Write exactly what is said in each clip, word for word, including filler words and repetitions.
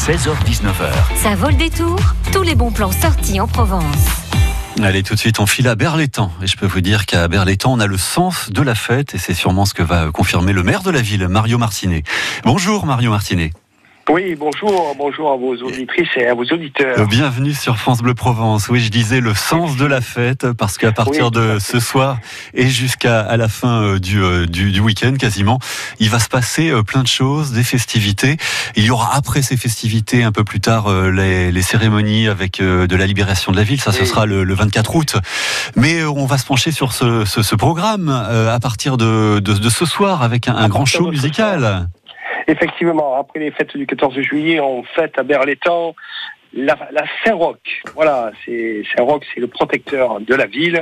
seize heures dix-neuf heures. Ça vaut le détour. Tous les bons plans sortis en Provence. Allez, tout de suite, on file à Berlétan. Et je peux vous dire qu'à Berlétan, on a le sens de la fête. Et c'est sûrement ce que va confirmer le maire de la ville, Mario Martinet. Bonjour, Mario Martinet. Oui, bonjour, bonjour à vos auditrices et à vos auditeurs. Bienvenue sur France Bleu Provence. Oui, je disais le sens de la fête, parce qu'à partir oui, de ce soir et jusqu'à à la fin du, du, du week-end quasiment, il va se passer plein de choses, des festivités. Il y aura après ces festivités, un peu plus tard, les, les cérémonies avec de la libération de la ville. Ça, ce oui. sera le, le vingt-quatre août. Mais on va se pencher sur ce, ce, ce programme à partir de, de, de ce soir avec un, un grand show musical. Effectivement, après les fêtes du quatorze juillet, on fête à Berlétan la, la Saint-Roch. Voilà, c'est, Saint-Roch, c'est le protecteur de la ville.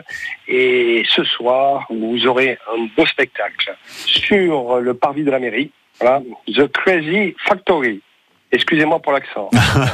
Et ce soir, vous aurez un beau spectacle sur le parvis de la mairie. Voilà, The Crazy Factory. Excusez-moi pour l'accent.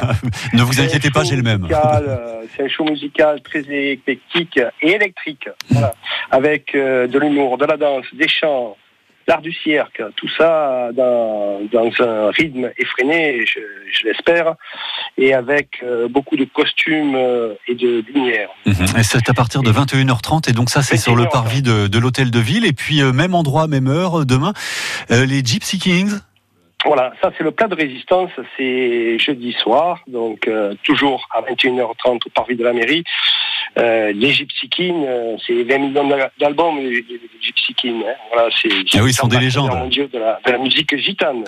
Ne vous inquiétez pas, j'ai le même. Musical, euh, c'est un show musical très éclectique et électrique. Voilà, avec euh, de l'humour, de la danse, des chants, l'art du cirque, tout ça dans, dans un rythme effréné, je, je l'espère, et avec euh, beaucoup de costumes euh, et de lumière. Mmh. Et c'est à partir de vingt et une heures trente, et donc ça c'est sur le parvis de, de l'hôtel de ville, et puis euh, même endroit, même heure, demain, euh, les Gypsy Kings. Voilà, ça c'est le plat de résistance, c'est jeudi soir, donc euh, toujours à vingt et une heures trente au parvis de la mairie. Euh, les Gypsy Kings, euh, c'est vingt millions d'albums, les, les, les Gypsy Kings. Hein. Voilà, c'est, c'est ah oui, ils sont des légendes. De la, de la musique gitane.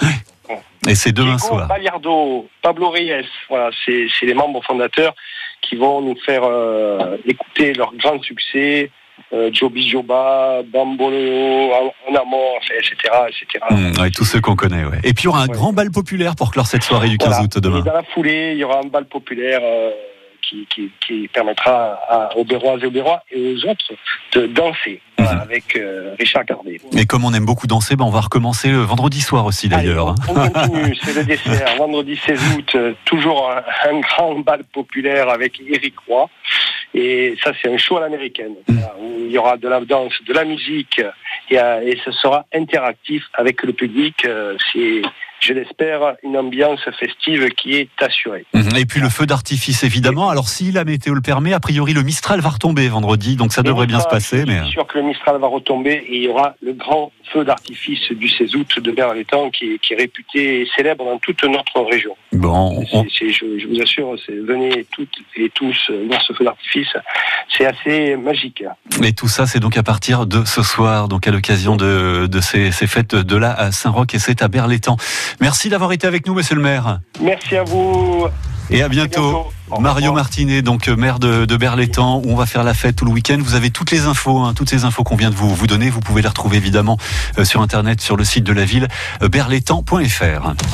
Et c'est demain Diego soir. Baliardo, Pablo Reyes, voilà, c'est, c'est les membres fondateurs qui vont nous faire euh, écouter leurs grands succès. Euh, Joby Joba, Bambolo, En Amont, et cetera, et cetera. Mmh, ouais, tous ceux qu'on connaît, ouais. Et puis il y aura un ouais. grand bal populaire pour clore cette soirée du quinze voilà. août demain. Et dans la foulée, il y aura un bal populaire euh, qui, qui, qui permettra à, aux Béroises et aux Bérois et aux autres de danser mmh. voilà, avec euh, Richard Cardet. Et comme on aime beaucoup danser, ben on va recommencer le vendredi soir aussi d'ailleurs. Allez, on, on continue, c'est le dessert. Vendredi seize août, toujours un, un grand bal populaire avec Éric Roy. Et ça, c'est un show à l'américaine, mmh. où il y aura de la danse, de la musique, et, et ce sera interactif avec le public. C'est, je l'espère, une ambiance festive qui est assurée. Mmh. Et puis le feu d'artifice, évidemment. Alors, si la météo le permet, a priori, le Mistral va retomber vendredi, donc ça le devrait Mistral, bien se passer. Je suis mais... sûr que le Mistral va retomber et il y aura le grand feu d'artifice du seize août de Berlétan qui, qui est réputé et célèbre dans toute notre région. Bon, on... c'est, c'est, je, je vous assure, c'est, venez toutes et tous voir ce feu d'artifice. C'est assez magique. Et tout ça, c'est donc à partir de ce soir, donc à l'occasion de, de ces, ces fêtes de là à Saint-Roch, et c'est à Berlétan. Merci d'avoir été avec nous, monsieur le maire. Merci à vous. Et à bientôt. À bientôt. Mario Martinet, donc maire de, de Berlétan, où on va faire la fête tout le week-end. Vous avez toutes les infos, hein, toutes ces infos qu'on vient de vous, vous donner. Vous pouvez les retrouver évidemment euh, sur Internet, sur le site de la ville, euh, berlétan point f r.